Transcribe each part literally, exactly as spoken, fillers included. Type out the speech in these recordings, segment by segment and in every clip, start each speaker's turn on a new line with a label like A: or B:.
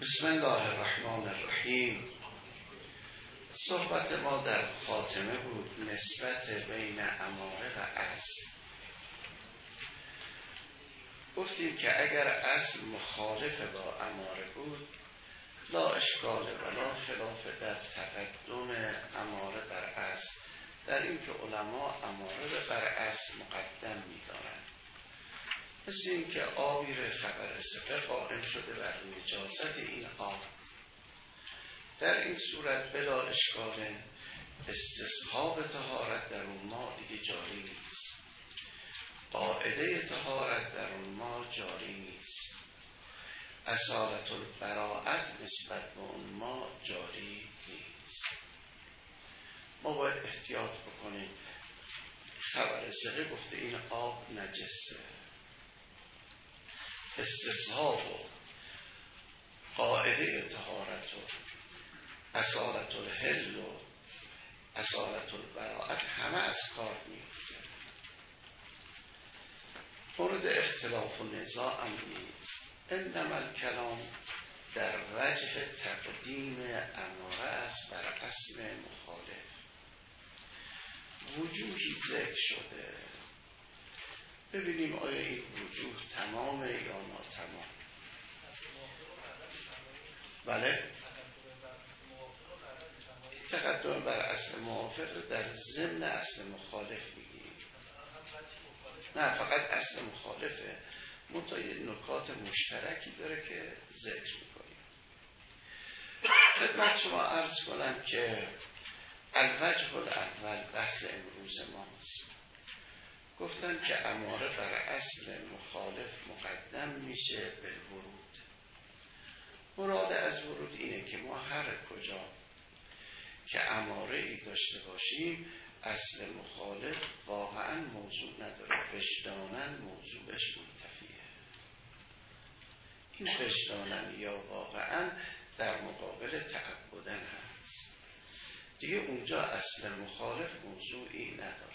A: بسم الله الرحمن الرحیم. صحبت ما در خاتمه بود نسبت بین اماره و اصل. گفتیم که اگر اصل مخالف با اماره بود لا اشکال ولا خلاف در تقدم اماره بر اصل، در این که علما اماره بر اصل مقدم می دارند. مثل این که آبی را خبر ثقه قائم شده بر نجاست این آب، در این صورت بلا اشکال استصحاب طهارت در اون ما دیگه جاری نیست، قاعده طهارت در اون ما جاری نیست، اصالت البراءت نسبت به اون ما جاری نیست. ما باید احتیاط بکنیم. خبر ثقه گفته این آب نجسه، استصحاب و قاعده طهارت و اصالت الحل و اصالت البراءت همه از کار میفته. مورد اختلاف و نزاع هم نیست. انما الکلام در وجه تقدیم اماره است بر اصل مخالف. وجوهی ذکر شده، ببینیم آیا این وجوه تمامه یا ناتمام. بله، تقدم بر اصل موافق در ضمن اصل مخالف میگیم. نه، فقط اصل مخالفه، منتها یه نکات مشترکی داره که ذکر میکنیم. خدمت شما عرض کنم که الوجه الاول بحث امروز ماست. گفتن که اماره بر اصل مخالف مقدم میشه به ورود. مراد از ورود اینه که ما هر کجا که اماره ای داشته باشیم اصل مخالف واقعا موضوع نداره، وجدانن موضوعش منتفیه. این وجدانن یا واقعا در مقابل تعبدن هست، دیگه اونجا اصل مخالف موضوعی نداره.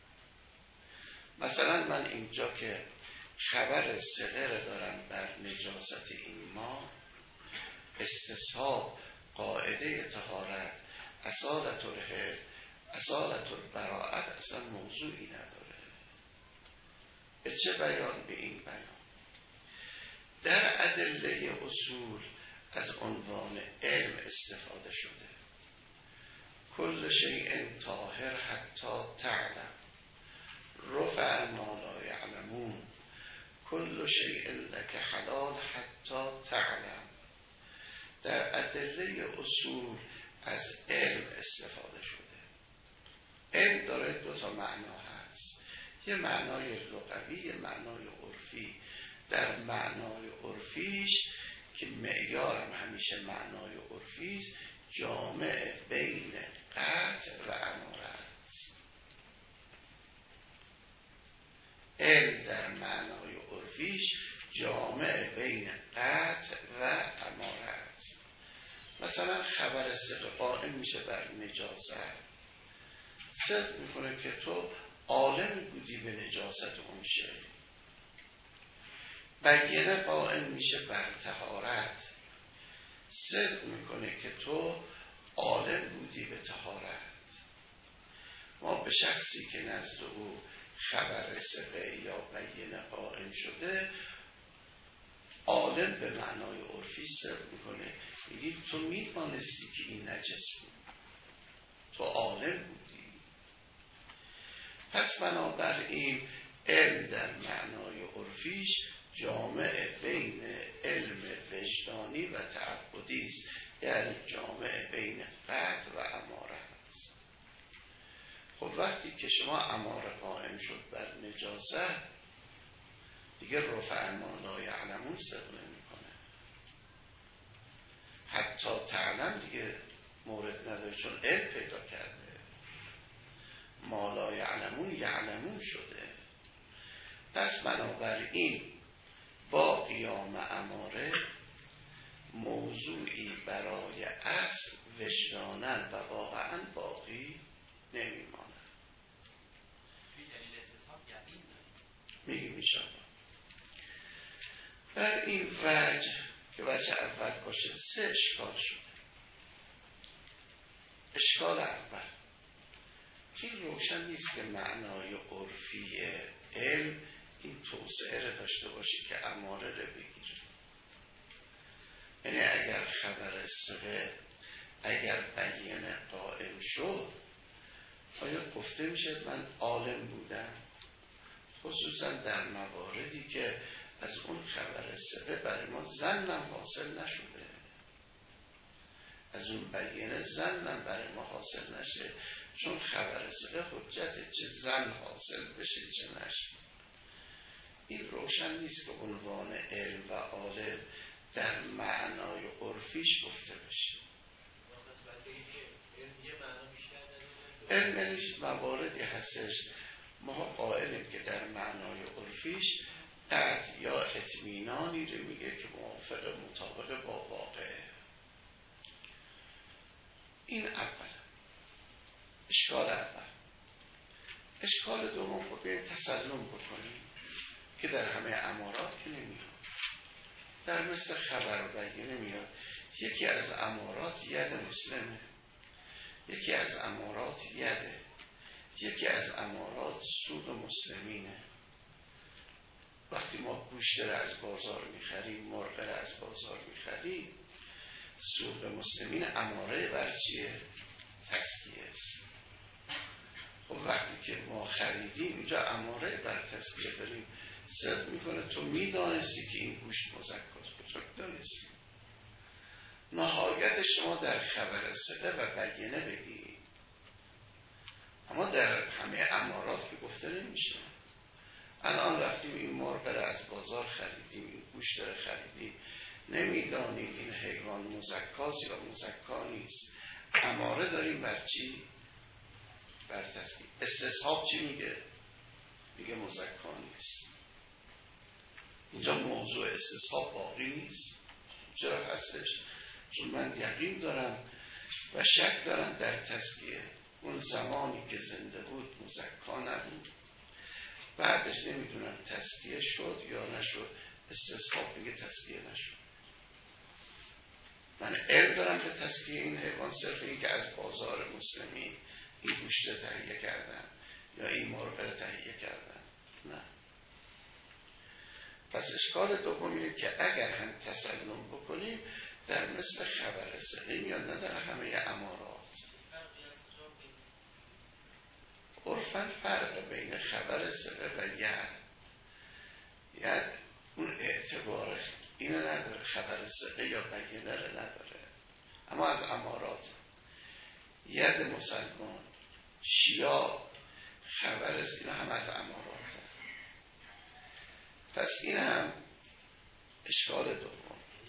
A: مثلا من اینجا که خبر ثقه دارم بر نجاست این ما، استصحاب قاعده طهارت اصالت الحل اصالت البراءت اصلا موضوعی نداره. به چه بیان؟ به این بیان در ادله اصول از عنوان علم استفاده شده. کل شیء طاهر حتی تعلم رفع ما لا یعلمون، کل شیء لک حلال حتی تعلم. در ادله اصول از علم استفاده شده. علم داره دو تا معنا هست، یه معنای لغوی، یه معنای عرفی. در معنای عرفیش که معیارم همیشه معنای عرفیست، جامع بین قطع و اماره است. علم در معنای عرفیش جامع بین قطع و اماره است. مثلا خبر ثقه قائم میشه بر نجاست، صدق میکنه که تو عالم بودی به نجاست اون شی. بیینه قائم میشه بر طهارت، صدق میکنه که تو عالم بودی به طهارت. ما به شخصی که نزد او خبر ثقه یا بیینه قائم شده عالم به معنای عرفی صدق میکنه، میگی تو میدانستی که این نجس بود، تو عالم بودی. پس بنابراین علم در معنای عرفیش جامع بین علم وجدانی و تعبدی است، یعنی جامع بین قطع و اماره است. خب وقتی که شما اماره قائم شد بر نجاست، دیگه رفع ما لا یعلمون صدق نمیکنه، حتی تعلم دیگه مورد نداره، چون علم پیدا کرده. ما لا یعلمون یعلمون شده. پس بنابراین با قیام اماره موضوعی برای اصل وجدانن و واقعا باقی نمیماند. میگیم ایشان بر این وجه که وجه اول باشه سه اشکال شده. اشکال اول این روشن نیست که معنای عرفی علم این توسعه را داشته باشه که اماره را بگیره. یعنی اگر خبر ثقه اگر بیان قائم شد آیا گفته میشه من عالم بودم؟ خصوصا در مواردی که از اون خبر ثقه برای ما ظنم حاصل نشده، از اون بیان ظنم برای ما حاصل نشه، چون خبر ثقه حجت چه ظن حاصل بشه چه نشه. این روشن نیست که عنوان علم و عالم در معنای عرفیش گفته بشه. علم مواردی هستش ما قائلیم که در معنای عرفیش قطع یا اطمینانی رو میگه که موافق مطابق با واقعه. این اول اشکال اول. اشکال دوم خود بیاییم تسلم بکنیم که در همه امارات که نمیاد، در مثل خبر و بیانه میاد. یکی از امارات ید مسلمه، یکی از امارات یده، یکی از امارات سوق مسلمینه. وقتی ما گوشت را از بازار میخریم، مرغ را از بازار میخریم، سوق مسلمین اماره بر چیه؟ تزکیه است. خب وقتی که ما خریدیم اینجا اماره بر تزکیه داریم، صدق میکنه تو میدانستی که این گوشت مزکاست، کجا دانستی؟ نهایت شما در خبر ثقه و بیانه بگی، اما در همه امارات که گفته نمیشه. الان رفتیم این مرغ را از بازار خریدیم، این گوشت را خریدیم، نمیدانیم این حیوان مزکاست یا مزکا نیست، اماره داریم بر چی؟ بر تزکیه. استصحاب چی میگه؟ میگه مزکا نیست. اینجا موضوع استصحاب باقی نیست. چرا هستش؟ چون من یقین دارم و شک دارم در تزکیه اون زمانی که زنده بود مزکا نبود، بعدش نمیدونم تزکیه شد یا نشد، استصحاب میگه تزکیه نشد. من علم دارم به تزکیه این حیوان صرف این که از بازار مسلمین این گوشت تهیه کردن یا این مرغ را تهیه کردن، نه. پس اشکال دوم اینه که اگر هم تسلم بکنیم در مثل خبر ثقه میاد، نه در همه امارات. عرفاً فرق بین خبر ثقه و ید، ید اون اعتبار اینو نداره، خبر ثقه یا بیانه رو نداره. اما از امارات ید مسلمان، شیعه، خبر ثقه هم از امارات. پس این هم اشکال دوم.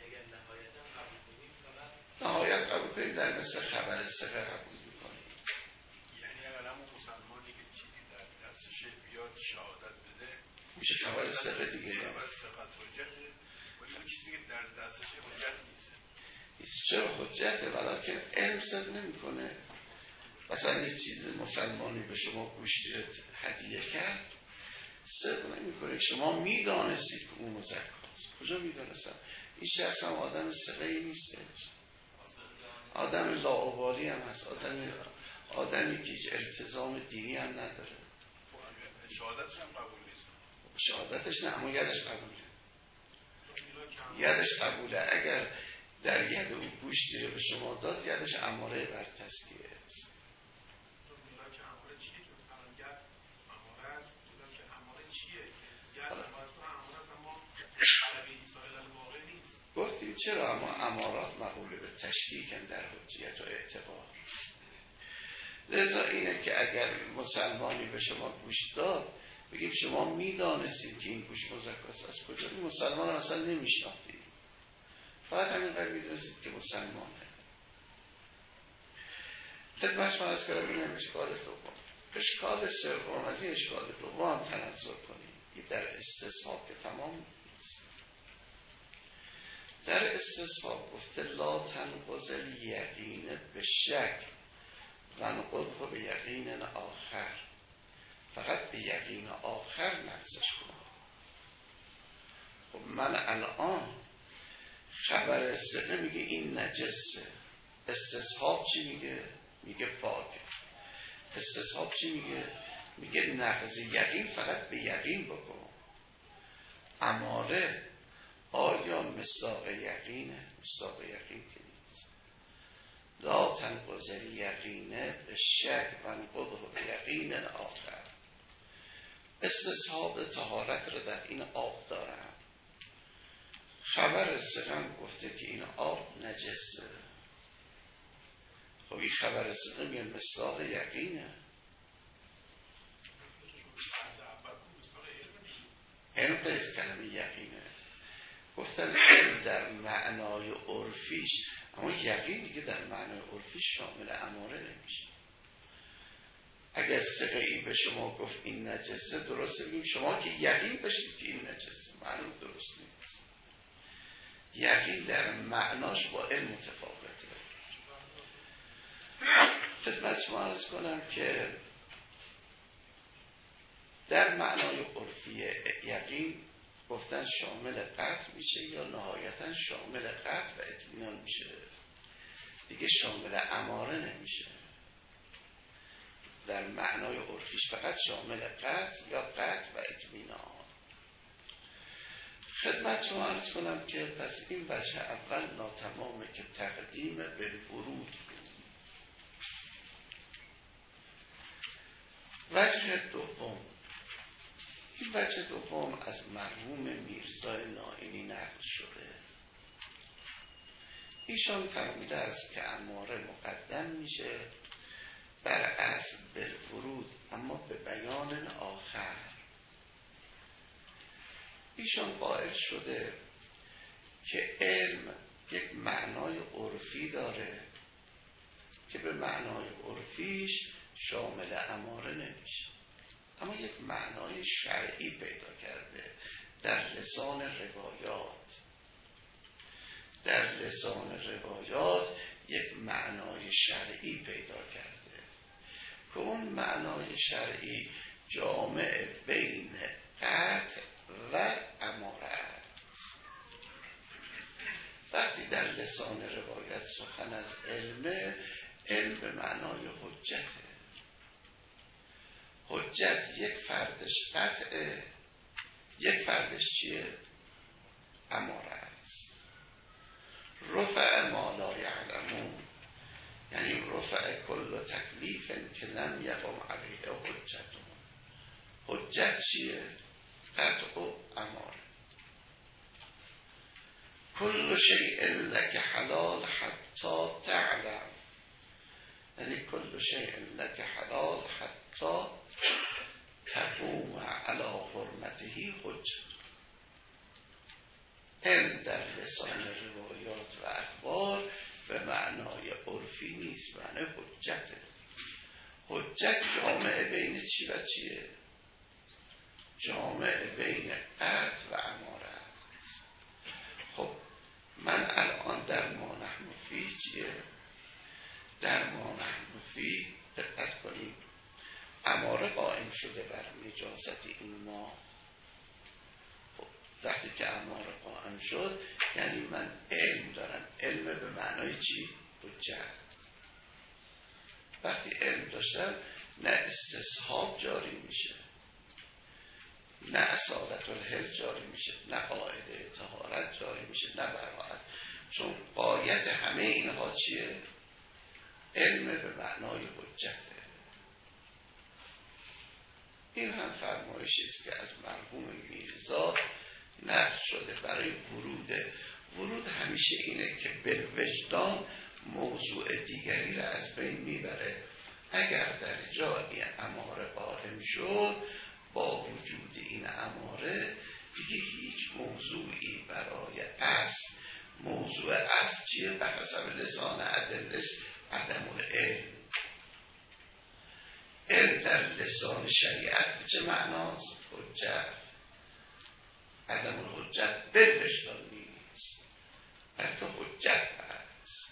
A: نهایت قبول کنیم در مثل خبر ثقه قبول میکنیم.
B: یعنی اگر همون مسلمانی که چیزی در دستش بیاد شهادت بده
A: میشه خبر ثقه دیگه.
B: خبر ثقت حجته، ولی اون چیزی که در دستش حجت نیست.
A: چرا حجته؟ ولیکن علم صدق نمیکنه. مثلا یک چیز مسلمانی به شما گوشتی هدیه کرد، صدق نمیکنه. شما میدانستید که اون مزکاست. کجا میدانستم؟ این شخص هم آدم ثقه‌ای نیستش، آدم لاابالی هم هست، آدم آدمی که هیچ التزام دینی هم نداره.
B: شهادتش هم قبول نیست.
A: شهادتش نه، اما یدش قبوله. یدش قبوله. اگر در ید اون گوشتی رو به شما داد، یدش اماره بر تزکیه است. گفتیم چرا؟ اما امارات مقوله به تشکیکن در حجیت و اعتبار. لذا اینه که اگر مسلمانی به شما گوشت داد، بگیم شما میدانستید که این گوشت مزکاست، از کجا؟ این مسلمان اصلا نمیشناختید، فقط همین قدر میدونستید که مسلمانه. خدمت شما از کردم این اشکال دوم. اشکال سوم، از این اشکال دوم تنظر کنیم. این در استصحاب که تمام نیست. در استصحاب گفته لا تنقض یقین به شک و نقضه به یقین آخر، فقط به یقین آخر نقضش کنم. خب من الان خبر ثقه میگه این نجسه. استصحاب چی میگه؟ میگه پاکه. استصحاب چی میگه؟ میگه نقض یقین فقط به یقین بکن. اماره آیا مصداق یقینه؟ مصداق یقین که نیست. لا تنقض یقینه به شک و انقضه به یقین آخر. استصحاب طهارت رو در این آب دارم. خبر ثقه گفته که این آب نجسه. خب این خبر ثقه میگه مصداق یقینه. علم قیز کلمه یقینه. گفتن علم در معنای عرفیش، اما یقین دیگه در معنای عرفیش شامل اماره نمیشه. اگر ثقه ای به شما گفت این نجسه، درسته بگیم شما که یقین بشید که این نجسه، معلوم درست نیست. یقین در معناش با علم متفاوته. خدمت شما عرض کنم که در معنای عرفی یقین گفتن شامل قطع میشه یا نهایتا شامل قطع و اطمینان میشه، دیگه شامل اماره نمیشه. در معنای عرفیش فقط شامل قطع یا قطع و اطمینان. خدمت شما عرض کنم که پس این وجه اول ناتمامه که تقدیم به ورود بود. وجه دوم، این وجه دوم از مرحوم میرزا نائینی نقل شده. ایشان فرموده است که اماره مقدم میشه بر اصل بالورود، اما به بیان آخر. ایشان قائل شده که علم یک معنای عرفی داره که به معنای عرفیش شامل اماره نمیشه، اما یک معنای شرعی پیدا کرده در لسان روایات. در لسان روایات یک معنای شرعی پیدا کرده که اون معنای شرعی جامع بین قطع و اماره است. وقتی در لسان روایت سخن از علم، علم به معنای حجته. حجت یک فردش قطعه، یک فردش چیه؟ اماره است. رفع ما لا یعلمون، یعنی رفع کل تکلیف که لم یقم علیه حجتون. حجت چیه؟ قطع و اماره. کل شیء لک حلال حتی تعلم، یعنی کل شیء لک حلال حتی تقوم علی حرمته حجت. علم در لسان روایات و اخبار به معنای عرفی نیست، معنای حجته. حجت جامعه بین چی و چیه؟ جامعه بین قطع و اماره است. خب من الان در ما نحن فی چیه؟ در ما نحن فی دقت کنید، اماره قائم شده بر نجاست این ما. خب وقتی که اماره قائم شد یعنی من علم دارم. علم به معنای چی؟ حجت. وقتی علم داشتم نه استصحاب جاری میشه، نه اصالت الحل جاری میشه، نه قاعده طهارت جاری میشه، نه براءت. چون قایت همه اینها چیه؟ علم به معنای حجته. این هم فرمایشی است که از مرحوم میرزا نقل شده برای ورود. ورود همیشه اینه که بالوجدان موضوع دیگری را از بین میبره. اگر در جایی اماره قائم شد، با وجود این اماره دیگه هیچ موضوعی برای اصل، موضوع اصل چیه؟ بر حسب لسان ادلش عدم العلم. علم در لسان شریعت به چه معناست؟ حجت. عدم الحجت بالوجدان نیست، بلکه حجت هست.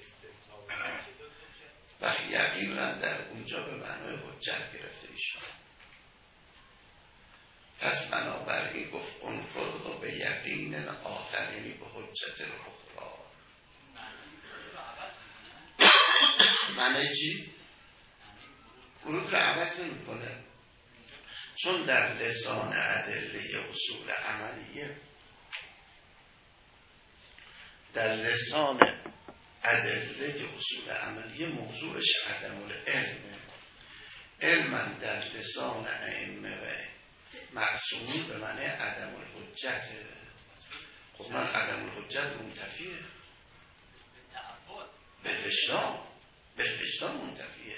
A: و یقین را در اونجا به معنای حجت گرفته ایشان. پس بنابراین گفت انقض و به یقین آخرینی به حجت الاخرى. معنی چی؟ ورود رو عوض نمی کنه، چون در لسان ادله اصول عملیه، در لسان ادله اصول عملیه موضوعش عدم العلمه. علما در لسان ائمه و معصومین به معنی عدم الحجته. خب من عدم الحجت منتفیه به وجدان، به وجدان منتفیه.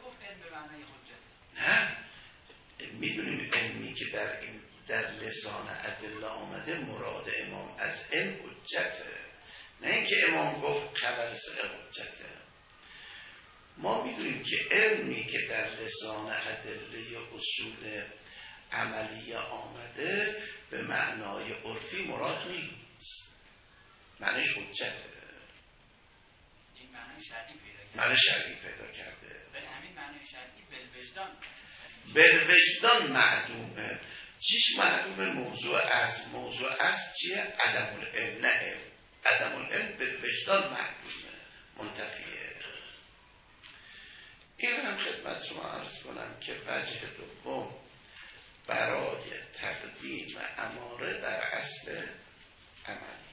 A: نه میدونیم علمی که در این در لسان ادله آمده مراد امام از علم حجته، نه اینکه امام گفت خبر سر حجته. ما میدونیم که علمی که در لسان ادله اصول عملیه آمده به معنای عرفی مراد نیست، معنیش حجته،
C: این معنی شرعی پیدا کرده،
A: معنی شرعی پیدا کرده.
C: ولی همین معنی شرعی بالوجدان
A: بالوجدان معدومه. چیش معدومه؟ موضوع از موضوع از چیه؟ عدم العلم، نه علم. عدم العلم بالوجدان معدومه، منتفیه. این هم خدمت شما عرض کنم که وجه دوم برای تقدیم اماره بر اصل عملی،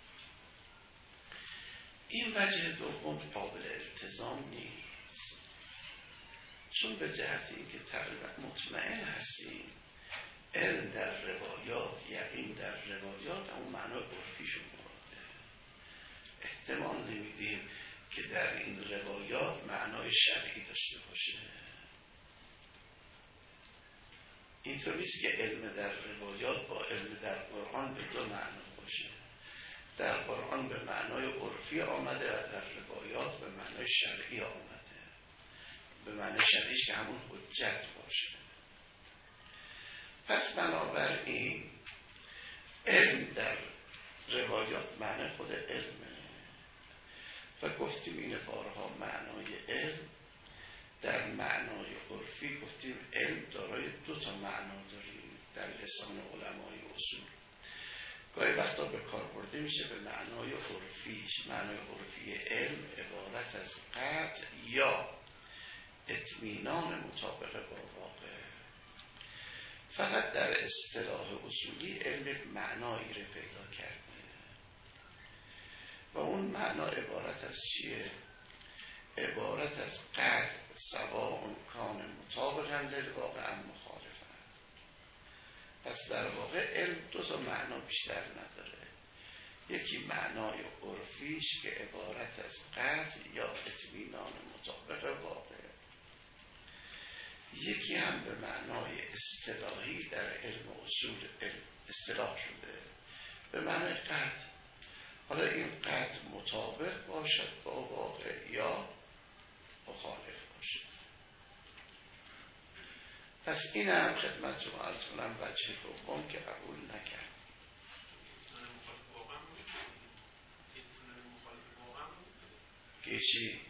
A: این وجه دوم قابل التزام نیست، چون به جهت اینکه تقریبا مطمئن هستیم علم در روایات، یقین در روایات اون معنای عرفیشون مراده. احتمال نمیدیم که در این روایات معنای شرعی داشته باشه. اینطور نیست که علم در روایات با علم در قرآن به دو معنا باشه. در قرآن به معنای عرفی آمده و در روایات به معنای شرعی آمده. به معنای شرعیش که همون حجت باشه. پس بنابراین علم در روایات معنی خود علمه و گفتیم این بارها معنای علم در معنای عرفی گفتیم علم دارای دو تا معنا داریم در لسان علمای اصول. گاهی وقتا به کار برده میشه به معنای عرفیش. معنای عرفی علم عبارت از قطع یا اطمینان مطابق با واقع. فقط در اصطلاح اصولی علم معنایی رو پیدا کرده و اون معنا عبارت از چیه؟ عبارت از قطع سواء کان مطابقا للواقع ام مخالفا. پس در واقع علم دو تا معنا بیشتر نداره. یکی معنای عرفیش که عبارت از قطع یا اطمینان مطابق واقع، یکی هم به معنای اصطلاحی در علم اصول علم اصطلاح شده به معنای قطع. حالا این قطع مطابق باشد با واقع یا مخالف باشد. پس این هم خدمت شما عرض کنم وجه دوم که قبول نکرد. که چی؟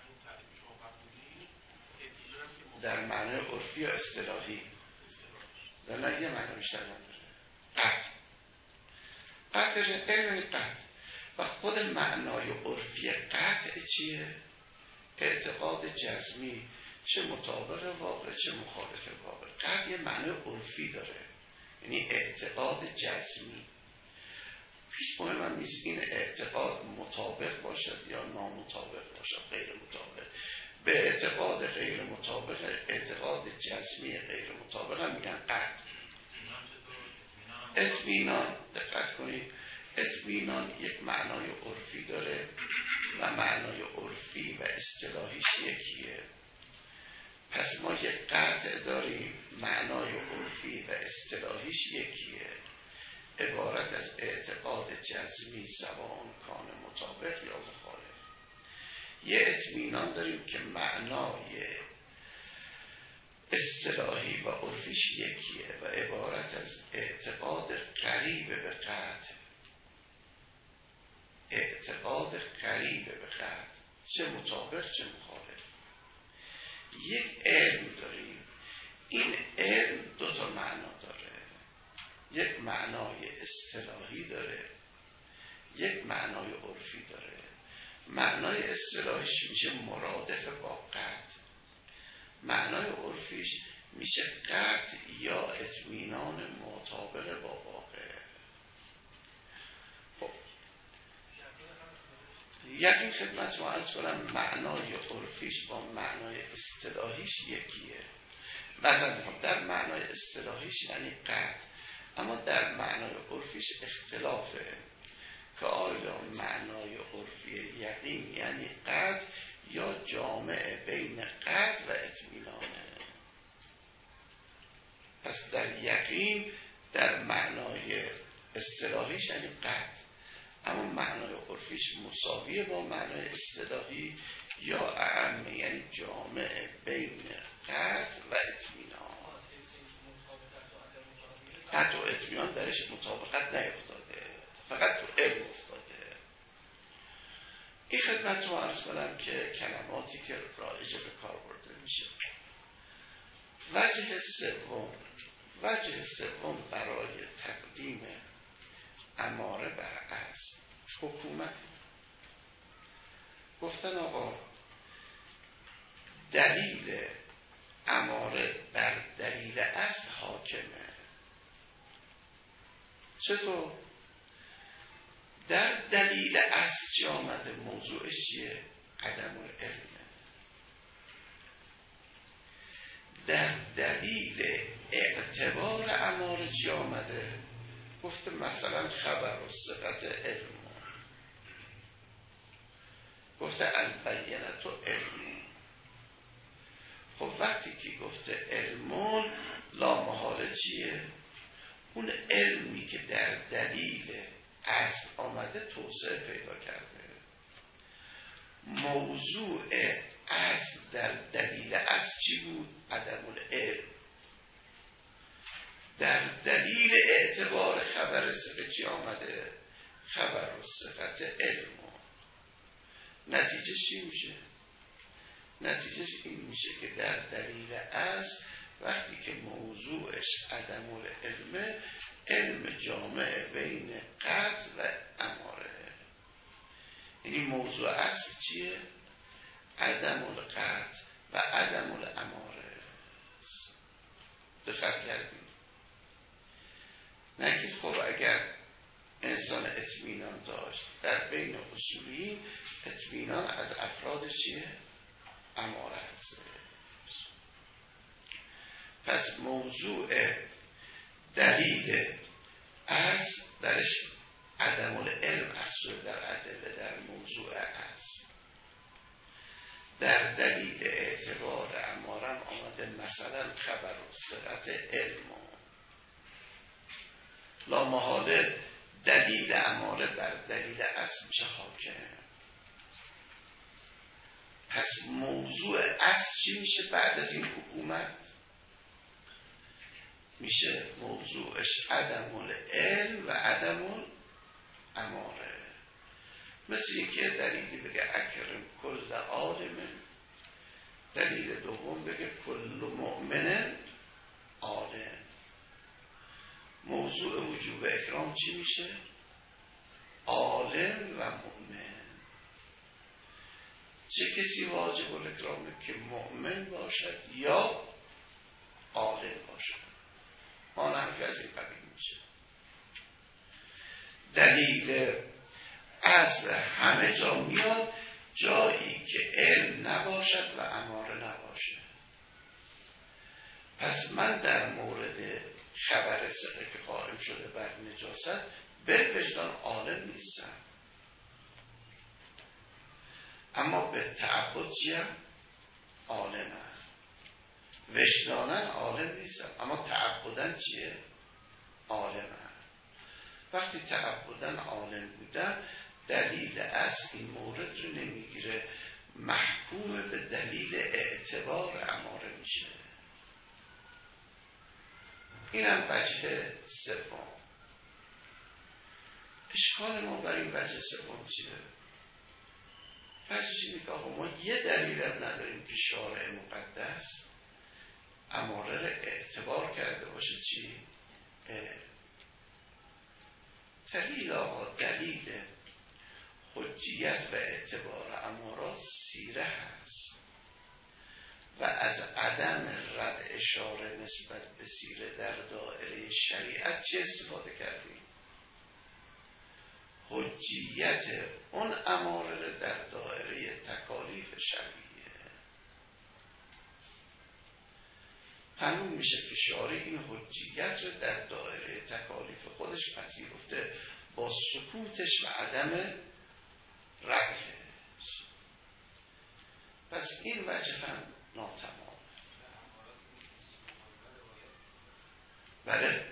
A: در معنی عرفی یا اصطلاحی؟ در معنی یه معنی بیشتر نداره. قطع قطع علم قطع و خود معنای عرفی قطع چیه؟ اعتقاد جزمی، چه مطابق واقع چه مخالف واقع. قطع یه معنای عرفی داره، یعنی اعتقاد جزمی. هیچ مهم هم نیست این اعتقاد مطابق باشد یا نامطابق باشد، غیر مطابق. به اعتقاد غیر مطابق، اعتقاد جزمی غیر مطابق هم میگن قطع. اطمینان، دقت کنید، اطمینان یک معنای عرفی داره و معنای عرفی و اصطلاحیش یکیه. پس ما یک قطع داریم معنای عرفی و اصطلاحیش یکیه، عبارت از اعتقاد جزمی سواء کان مطابق یا مخالف. یه اطمینان داریم که معنای اصطلاحی و عرفیش یکیه و عبارت از اعتقاد قریب به قطع، اعتقاد قریب به قطع، چه مطابق چه مخالف. یک علم داریم، این علم دو تا معنا داره. یک معنای اصطلاحی داره، یک معنای عرفی داره. معنای اصطلاحیش میشه مرادف با قطع، معنای عرفیش میشه قطع یا اطمینان مطابق با واقع. خب یقین خدمت ما عرض کنم معنای عرفیش با معنای اصطلاحیش یکیه. مثلا میخوام در معنای اصطلاحیش یعنی قطع، اما در معنای عرفیش اختلافه که آیا معنای عرفی یقین یعنی قطع یا جامع بین قطع و اطمینانه. پس در یقین در معنای اصطلاحیش یعنی قطع، اما معنای عرفیش مساویه با معنای اصطلاحی یا اعم یعنی جامع بین قطع و اطمینان. قطع و اطمینان درش مطابقت نیفتاده، فقط تو علم افتاده. این خدمت رو عرض کنم که کلماتی که رایج به کار برده میشه. وجه سوم وجه سوم برای تقدیم اماره بر اصل حکومت. گفتن آقا دلیل اماره بر دلیل اصل حاکمه. چطور؟ در دلیل اصل چی آمده؟ موضوعش چیه؟ عدم العلمه. در دلیل اعتبار اماره چی آمده؟ گفته مثلا خبر و ثقت علم، گفته البینت و علم. خب وقتی که گفته علمون لا محاله چیه؟ اون علمی که در دلیل اصل آمده توسعه پیدا کرده. موضوع اصل در دلیل اصل چی بود؟ عدم العلم. در دلیل اعتبار خبر ثقت چی آمده؟ خبر و ثقت علم. نتیجه چی میشه؟ نتیجه این میشه که در دلیل اصل وقتی که موضوعش عدم العلم، علم جامع بین قطع و اماره. یعنی موضوع اصل چیه؟ عدم القطع و عدم الاماره. دقت کردیم؟ نگید خب اگر انسان اطمینان داشت، در بین اصولی اطمینان از افراد چیه؟ اماره هست. پس موضوع دلیل اصل درش عدم العلم اصل در ادله در موضوع اصل. در دلیل اعتبار امارم آمده مثلا خبر و ثقت علم. لا محاله دلیل اماره بر دلیل اصل میشه حاکم. پس موضوع اصل چی میشه بعد از این حکومت؟ میشه موضوعش عدم العلم و عدم الاماره. مثل اینکه دلیلی بگه اکرم کل عالم، دلیل دوم بگه کل مؤمن عالم. موضوع وجوب اکرام چی میشه؟ عالم و مؤمن. چه کسی واجب الاکرامه؟ که مؤمن باشد یا عالم باشد. آن هم که از این قبیل میشه. دلیل اصل همه جا میاد جایی که علم نباشد و اماره نباشه. پس من در مورد خبر ثقه که قائم شده بر نجاست بالوجدان عالم نیستم، اما به تعبد چیم؟ عالمم. وجدانن عالم نیستم، اما تعبدن چیه؟ عالمم. وقتی تعبدن عالم بودم دلیل اصل این مورد رو نمیگیره، محکوم به دلیل اعتبار اماره میشه. اینم وجه سوم. اشکال ما بر این وجه سوم چیه؟ وجهش اینه که آقا ما یه دلیل هم نداریم که شارع مقدس اماره رو اعتبار کرده باشه چی؟ دلیل آقا دلیل حجیت و اعتبار امارات سیره هست و از عدم رد اشاره نسبت به سیره در دایره شریعت چه استفاده کردیم؟ حجیت اون اماره در دایره تکالیف شرعیه. همون میشه که شارع این حجیت رو در دایره تکالیف خودش پذیرفته با سکوتش و عدم ردش. پس این وجه هم ناتمام. بله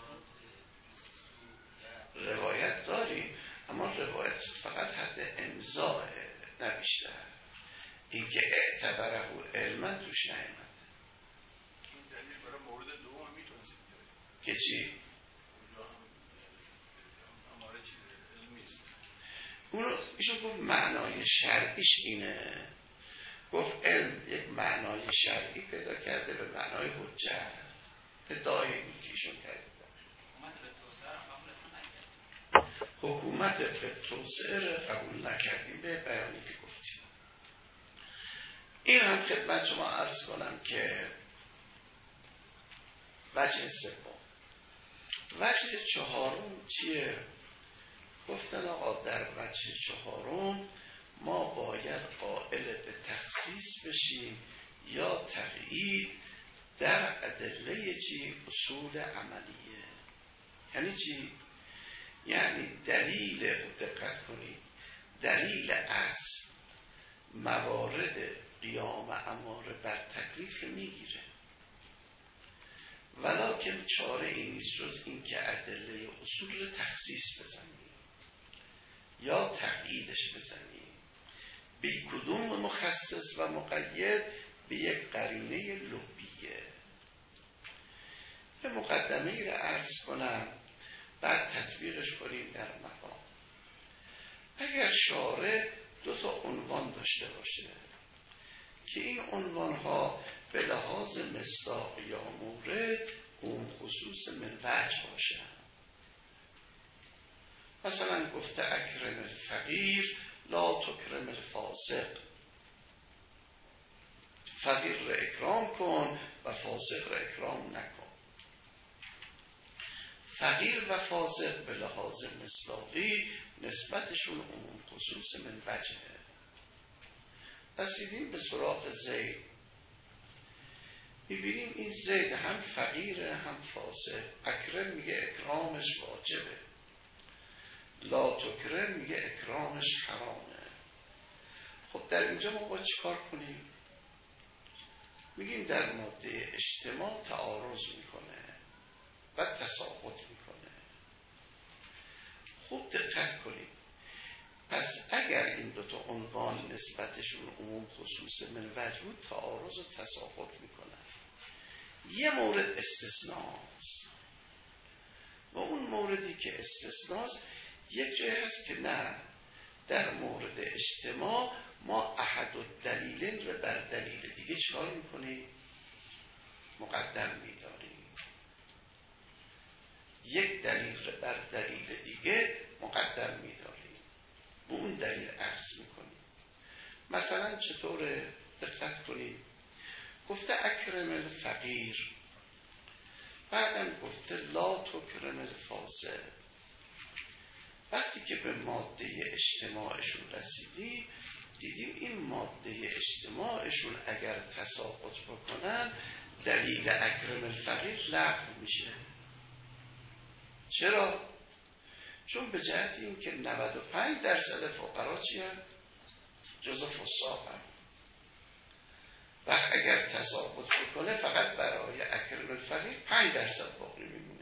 A: روایت داریم، اما روایت فقط حد امضاء نه بیشتر. این که اعتبره علما توش نیامد.
B: این دلیل برای مورد دوم میتونستید
A: که چی؟
B: اونجا هم اماره چیز علمی است.
A: اونو ایشون گفت معنای شرعیش اینه. گفت علم یک معنای شرعی پیدا کرده به معنای حجت. ادعایی بود که ایشون کرده. حکومت به توسعه را قبول نکردیم به بیانی که گفتیم. این هم خدمت شما عرض کنم که وجه سوم. وجه چهارم چیه؟ گفتن آقا در وجه چهارم ما باید قائل به تخصیص بشیم یا تقیید در ادله چی؟ اصول عملیه. یعنی چی؟ یعنی دلیل، دقت کنید، دلیل اصل موارد قیام اماره بر تکلیف رو میگیره، ولکن چاره این نیست جز این که ادله اصول رو تخصیص بزنیم یا تقییدش بزنیم بی کدوم مخصص و مقید به یک قرینه لبیه. به مقدمه ای رو عرض کنم بعد تطبیقش کنیم در مقام. اگر شارع دو تا عنوان داشته باشه که این عنوان ها به لحاظ مصداق یا مورد اون خصوص من وجه باشه، مثلا گفته اکرم الفقیر لا تکرم الفاسق، فقیر را اکرام کن و فاسق را اکرام نکن. فقیر و فاسق به لحاظ مصداقی نسبتشون عموم خصوص من وجهه. رسیدیم به سراغ زید، میبینیم این زید هم فقیره هم فاسق. اکرم میگه اکرامش واجبه، لا تکرم میگه اکرامش حرامه. خب در اینجا ما باید چیکار کنیم؟ میگیم در ماده اجتماع تعارض میکنه و تساقط میکنه. خوب دقت کنید. پس اگر این دوتا عنوان نسبتشون عموم خصوص من وجه بود تعارض و تساقط میکنن. یه مورد استثناست و اون موردی که استثناست یک جای هست که نه، در مورد اجتماع ما احد الدلیلین رو بر دلیل دیگه چکار میکنیم؟ مقدم میداریم. یک دلیل رو بر دلیل دیگه مقدم میداریم، به اون دلیل عرض میکنیم. مثلا چطور؟ دقت کنید. گفته اکرم الفقیر، بعدم گفته لا تکرم الفاسق. وقتی که به ماده اجتماعشون رسیدیم دیدیم این ماده اجتماعشون اگر تساقط بکنن دلیل اکرم الفقیر لغو میشه. چرا؟ چون به جهت این که نود و پنج درصد فقرا چی هم؟ جزء فساق هم. و اگر تساقط بکنه فقط برای اکرم الفقیر پنج درصد باقی میمونه.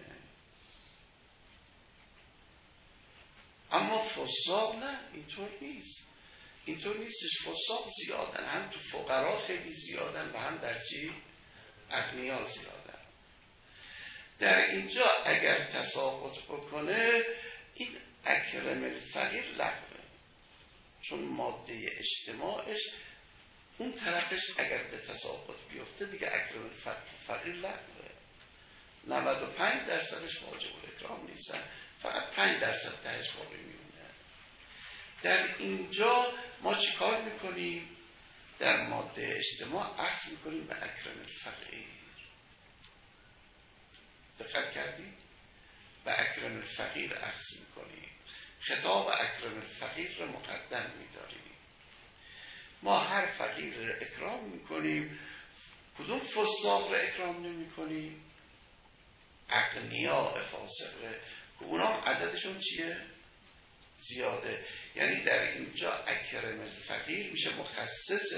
A: اما فساق نه، اینطور نیست. اینطور نیستش. فساق زیادن، هم تو فقرا خیلی زیادن و هم در چی؟ اغنیا زیادن. در اینجا اگر تساقط بکنه این اکرم الفقیر لغوه، چون ماده اجتماعش اون طرفش اگر به تساقط بیفته دیگه اکرم الفقیر لغوه. نود و پنج درصدش واجب الاکرام نیستن، فقط پنج درصد تهش باقی میمونه. در اینجا ما چیکار میکنیم؟ در ماده اجتماع عکس میکنیم به اکرم الفقیر. دقت کردیم؟ به اکرم الفقیر عکس میکنیم، خطاب اکرم الفقیر رو مقدم میداریم. ما هر فقیر رو اکرام میکنیم. کدوم فساق رو اکرام نمی کنیم؟ اغنیاء فاسق رو، که اونا هم عددشون چیه؟ زیاده. یعنی در اینجا اکرم الفقیر میشه مخصص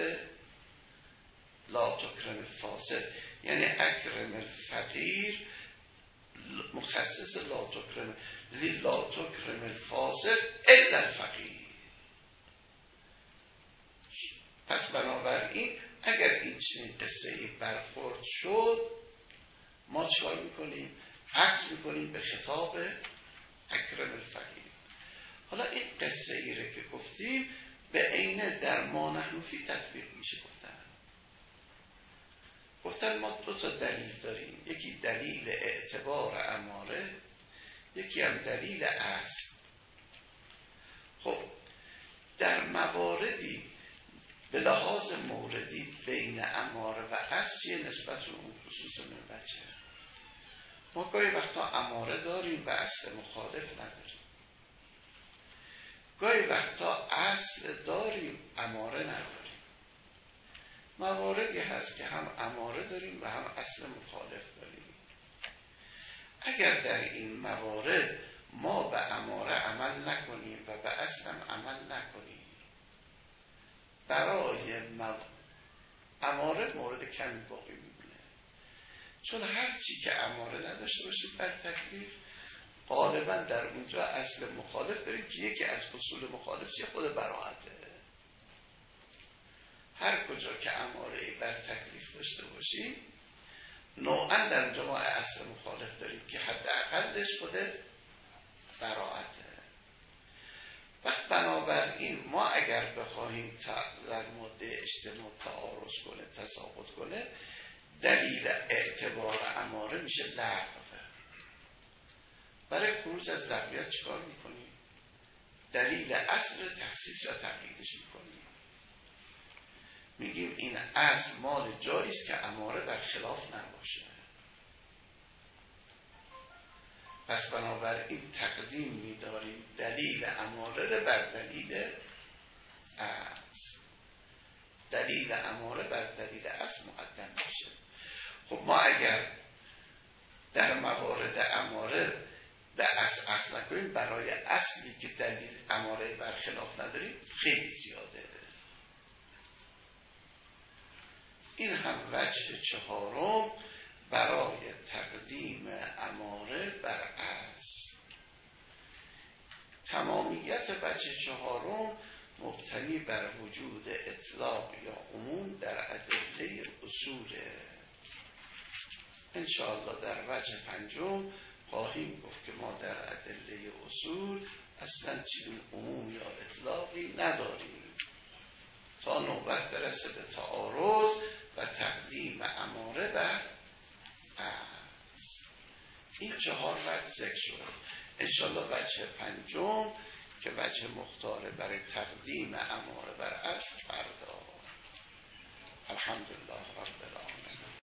A: لا تکرم الفاسق، یعنی اکرم الفقیر مخصص لا تکرم لا تکرم الفاسق الا الفقیر. پس بنابراین اگر این چنین قصه ای برخورد شد، ما چکار میکنیم؟ عکس میکنیم به خطاب اکرم الفقیر. حالا این قصه ای رو که گفتیم به عینه در ما نحن فی تطبیق میشه. گفتن گفتن ما دو تا دلیل داریم، یکی دلیل اعتبار اماره، یکی هم دلیل اصل. خب در مواردی به لحاظ موردی بین اماره و اصل یه نسبت رو اون خصوص من بچه. ما گاهی وقتا اماره داریم و اصل مخالف نداریم، گاهی وقتا اصل داریم اماره نداریم. مواردی هست که هم اماره داریم و هم اصل مخالف داریم. اگر در این موارد ما به اماره عمل نکنیم و به اصل هم عمل نکنیم، برای مو... اماره مورد کمی باقی میمونه. چون هر چی که اماره نداشته باشید بر تکلیف، غالبا در اونجا اصل مخالف داریم که یکی از اصول مخالف چیه؟ خود براعته. هر کجا که اماره بر تکلیف داشته باشیم، نوعا در اونجا ما اصل مخالف داریم که حداقلش خود براعته. وقت بنابراین ما اگر بخواهیم در ماده اجتماع تعارض کنه، تساقط کنه، دلیل اعتبار اماره میشه لغو. برای خروج از لغویت چیکار میکنیم؟ دلیل اصل تخصیص و تقییدش میکنیم. میگیم این اصل مال جایی است که اماره بر خلاف نباشه. پس بنابراین تقدیم می‌داریم دلیل اماره رو بر دلیل اصل. دلیل اماره بر دلیل اصل مقدم میشه. خب ما اگر در موارد اماره به اصل اخذ نکنیم، برای اصلی که دلیل اماره بر خلاف نداریم خیلی زیاده. این هم وجه چهارم برای تقدیم اماره بر اصل. تمامیت وجه چهارم مبتنی بر وجود اطلاق یا عموم در ادله اصوله. انشاءالله در وجه پنجم خواهیم گفت که ما در ادله اصول اصلا چیزی عموم یا اطلاقی نداریم تا نوبت برسه به تعارض و تقدیم اماره بر اصل. این چهار وجه ذکر شد. انشاءالله وجه پنجم که وجه مختاره برای تقدیم اماره بر اصل فردا. الحمدلله رب العالمین.